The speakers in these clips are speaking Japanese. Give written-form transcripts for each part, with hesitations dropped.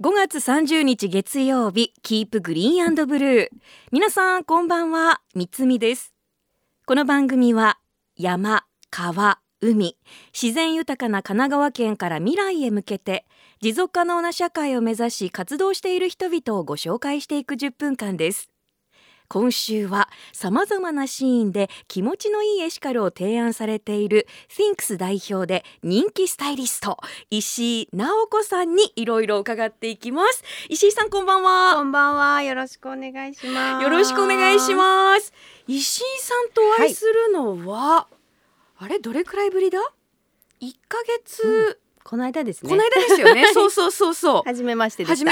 5月30日月曜日、キープグリーン&ブルー。皆さんこんばんは、みつみです。この番組は山、川、海、自然豊かな神奈川県から未来へ向けて持続可能な社会を目指し活動している人々をご紹介していく10分間です。今週は様々なシーンで気持ちのいいエシカルを提案されている Thinks 代表で人気スタイリスト石井直子さんにいろいろ伺っていきます。石井さんこんばんは。 こんばんは、よろしくお願いします。 よろしくお願いします。石井さんとお会いするのは、あれどれくらいぶりだ？1ヶ月、 この間ですね。 この間ですよね。そう初めましてでした。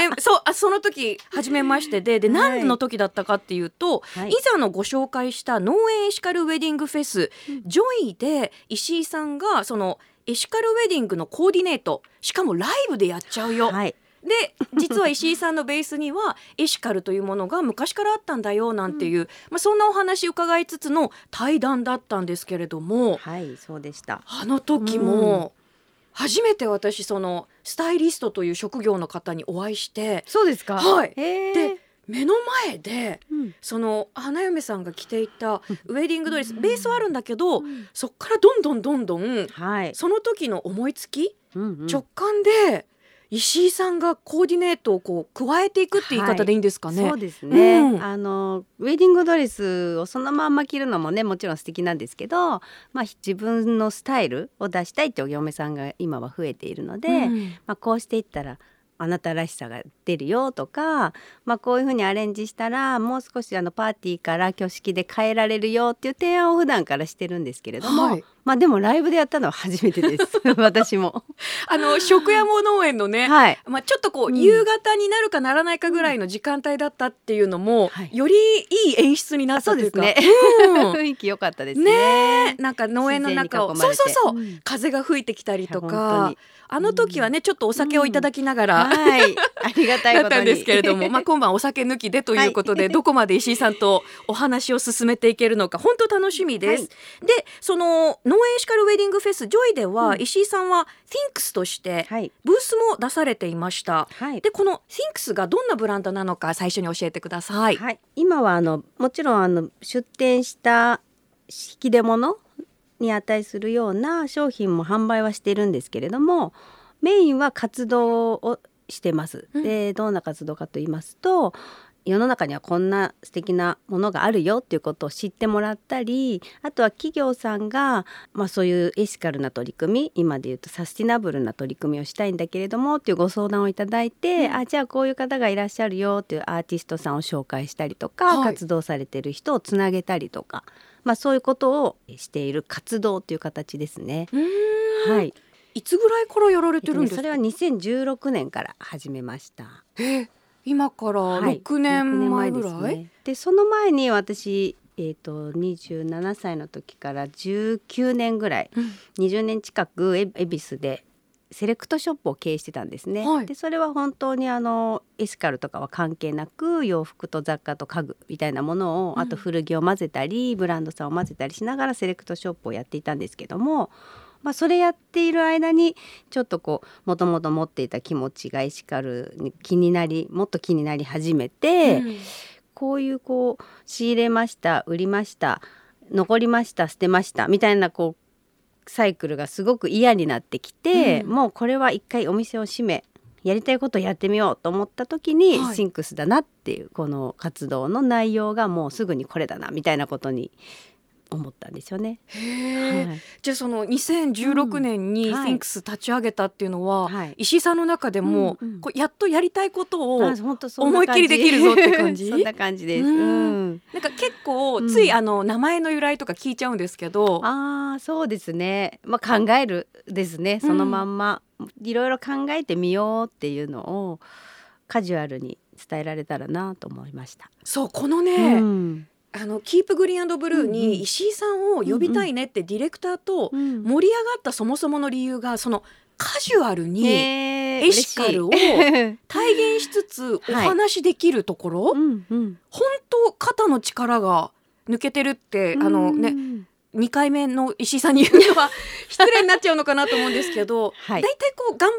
その時初めましてで、何の時だったかっていうと、いざのご紹介した農園エシカルウェディングフェス、ジョイで石井さんがそのエシカルウェディングのコーディネート、しかもライブでやっちゃうよ、で実は石井さんのベースにはエシカルというものが昔からあったんだよなんていう、そんなお話伺いつつの対談だったんですけれども、 そうでした。 あの時も、初めて私そのスタイリストという職業の方にお会いして。 そうですか。 で目の前で、その花嫁さんが着ていたウェディングドレス、ベースはあるんだけど、そっからどんどん、その時の思いつき、直感で石井さんがコーディネートをこう加えていくって言い方でいいんですかね。 そうですね、ウェディングドレスをそのまんま着るのもね、もちろん素敵なんですけど、自分のスタイルを出したいってお嫁さんが今は増えているので、こうしていったらあなたらしさが出るよとか、こういう風にアレンジしたらもう少しパーティーから挙式で変えられるよっていう提案を普段からしてるんですけれども、でもライブでやったのは初めてです私も食山農園のね、ちょっとこう、夕方になるかならないかぐらいの時間帯だったっていうのも、よりいい演出になったというか、 雰囲気良かったですね。 なんか農園の中を風が吹いてきたりとか、あの時はねちょっとお酒をいただきながら、 ありがたいことにだったんですけれども、今晩お酒抜きでということで、どこまで石井さんとお話を進めていけるのか本当楽しみです。でその農園エシカルウェディングフェスジョイでは、石井さんは Thinks としてブースも出されていました。でこの Thinks がどんなブランドなのか最初に教えてください。 今はもちろん出店した引き出物に値するような商品も販売はしているんですけれども、メインは活動をしてます。でどんな活動かと言いますと、世の中にはこんな素敵なものがあるよっていうことを知ってもらったり、あとは企業さんが、そういうエシカルな取り組み、今でいうとサスティナブルな取り組みをしたいんだけれどもっていうご相談をいただいて、じゃあこういう方がいらっしゃるよっていうアーティストさんを紹介したりとか、活動されてる人をつなげたりとか、そういうことをしている活動という形ですね。 いつぐらいからやられてるんですか？ それは2016年から始めました。 今から6年前ぐらい？ でその前に私、27歳の時から19年ぐらい、20年近く恵比寿でセレクトショップを経営してたんですね。でそれは本当にエシカルとかは関係なく、洋服と雑貨と家具みたいなものを、あと古着を混ぜたりブランドさんを混ぜたりしながらセレクトショップをやっていたんですけども、それやっている間にちょっともともと持っていた気持ちがエシカルにもっと気になり始めて、こういう仕入れました売りました残りました捨てましたみたいなサイクルがすごく嫌になってきて、もうこれは一回お店を閉めやりたいことをやってみようと思った時に、Thinks だなっていうこの活動の内容がもうすぐにこれだなみたいなことに思ったんですよね。 じゃあその2016年に Thinks 立ち上げたっていうのは、石井さんの中でも、やっとやりたいことを思いっきりできるぞって感じ？ そんな感じです。 なんか結構つい名前の由来とか聞いちゃうんですけど、 そうですね、考えるですね。そのまんまいろいろ考えてみようっていうのをカジュアルに伝えられたらなと思いました。 そうこのね、キープグリーン&ブルーに石井さんを呼びたいねってディレクターと盛り上がったそもそもの理由が、そのカジュアルにエシカルを体現しつつお話できるところ、本当肩の力が抜けてるって2回目の石井さんに言うのは失礼になっちゃうのかなと思うんですけど、だいたい頑張っ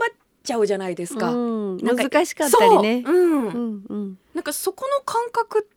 ちゃうじゃないですか、 難しかったりね。 なんかそこの感覚って、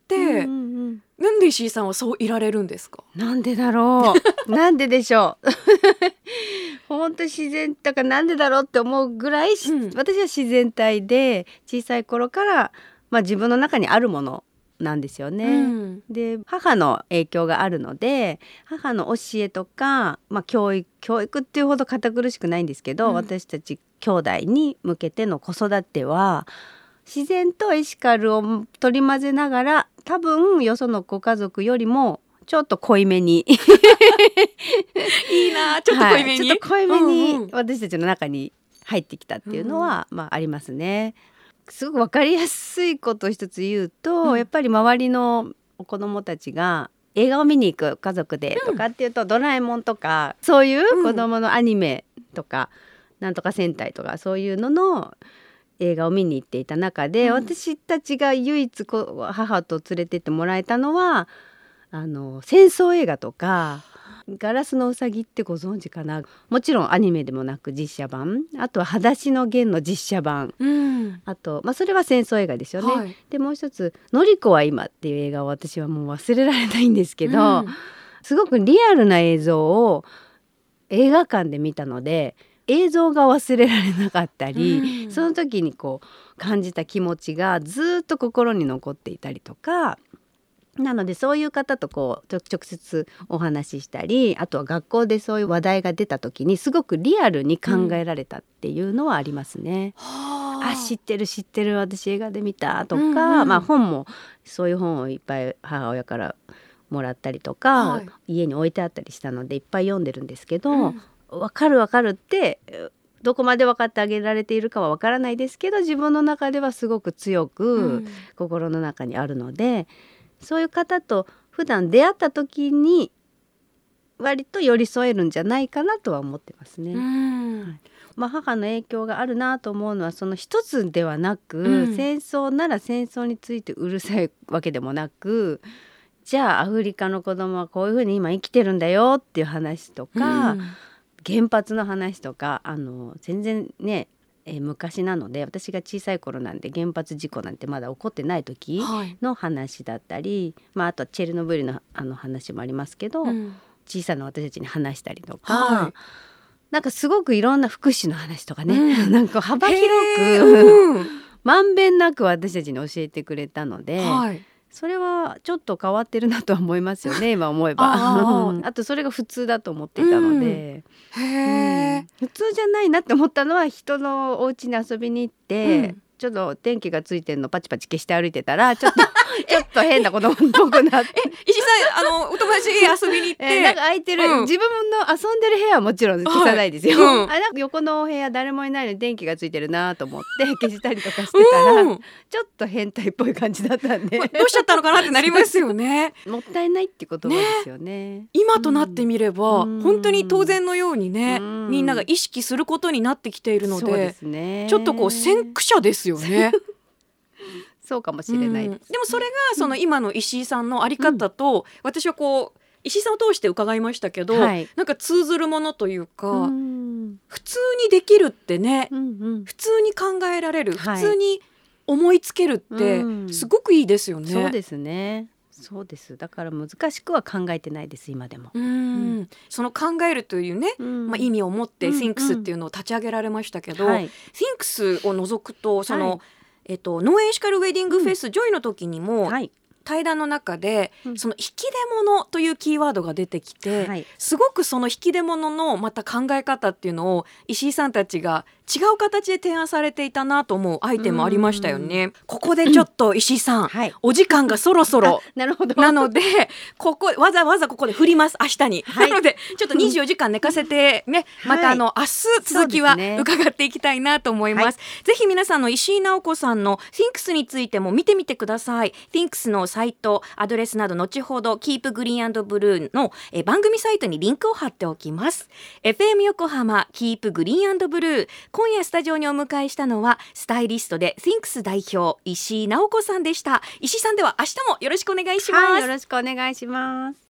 なんで石井さんはそういられるんですか？ なんでだろうなんででしょう本当自然だからなんでだろうって思うぐらい、私は自然体で小さい頃から、自分の中にあるものなんですよね。で母の影響があるので、母の教えとか、教育っていうほど堅苦しくないんですけど、私たち兄弟に向けての子育ては自然とエシカルを取り混ぜながら、多分よそのご家族よりもちょっと濃いめにいいな、ちょっと濃いめに、 ちょっと濃いめに私たちの中に入ってきたっていうのは、ありますね。すごく分かりやすいことを一つ言うと、やっぱり周りの子どもたちが映画を見に行く家族でとかっていうと、ドラえもんとかそういう子どものアニメとか、なんとか戦隊とかそういうのの映画を見に行っていた中で、私たちが唯一母と連れてってもらえたのは戦争映画とか、ガラスのうさぎってご存知かな。もちろんアニメでもなく実写版、あとは裸足の弦の実写版、あと、それは戦争映画ですよね、でもう一つのりこは今っていう映画を私はもう忘れられないんですけど、すごくリアルな映像を映画館で見たので、映像が忘れられなかったり、その時に感じた気持ちがずっと心に残っていたりとか、なのでそういう方と直接お話ししたり、あとは学校でそういう話題が出た時にすごくリアルに考えられたっていうのはありますね。知ってる私映画で見たとか、本もそういう本をいっぱい母親からもらったりとか、家に置いてあったりしたのでいっぱい読んでるんですけど、分かるってどこまで分かってあげられているかは分からないですけど、自分の中ではすごく強く心の中にあるので、そういう方と普段出会った時に割と寄り添えるんじゃないかなとは思ってますね。母の影響があるなと思うのは、その一つではなく、戦争なら戦争についてうるさいわけでもなく、じゃあアフリカの子供はこういうふうに今生きてるんだよっていう話とか、原発の話とか、全然ね昔なので、私が小さい頃なんで原発事故なんてまだ起こってない時の話だったり、あとはチェルノブイリの話もありますけど、小さな私たちに話したりとか、なんかすごくいろんな福祉の話とかね、なんか幅広くまんべんなく私たちに教えてくれたので、それはちょっと変わってるなとは思いますよね今思えばあとそれが普通だと思っていたので、普通じゃないなって思ったのは、人のお家に遊びに行って、ちょっと電気がついてるのパチパチ消して歩いてたらちょっと変な子供っぽくなって石井さんお友達に遊びに行ってなんか空いてる、自分の遊んでる部屋はもちろん消さないですよ、なんか横のお部屋誰もいないのに電気がついてるなと思って消したりとかしてたら、ちょっと変態っぽい感じだったんで、 どうしちゃったのかなってなりますよねもったいないって言葉ですよね。 今となってみれば、本当に当然のようにね、みんなが意識することになってきているのそうですね、 ちょっと先駆者ですよねそうかもしれないです、 でもそれがその今の石井さんのあり方と、私は石井さんを通して伺いましたけど、なんか通ずるものというか、普通にできるってね、普通に考えられる、普通に思いつけるってすごくいいですよね。 そうですね、そうです。だから難しくは考えてないです今でも。 その考えるというね、意味を持って Thinks っていうのを立ち上げられましたけど、Thinks を除くとその、農園エシカルウェディングフェス、ジョイの時にも、対談の中で、その引き出物というキーワードが出てきて、すごくその引き出物のまた考え方っていうのを石井さんたちが違う形で提案されていたなと思うアイテムありましたよね。ここでちょっと石井さん、お時間がそろそろなのでここわざわざここで振ります、明日に、なのでちょっと24時間寝かせてね、また明日続きは伺っていきたいなと思います。ぜひ皆さんの石井直子さんの Thinks についても見てみてください。 Thinks のサイトアドレスなど後ほど Keep Green and Blue の番組サイトにリンクを貼っておきます。 FM 横浜 Keep Green and Blue、今夜スタジオにお迎えしたのはスタイリストで Thinks 代表石井直子さんでした。石井さん、では明日もよろしくお願いします。 よろしくお願いします。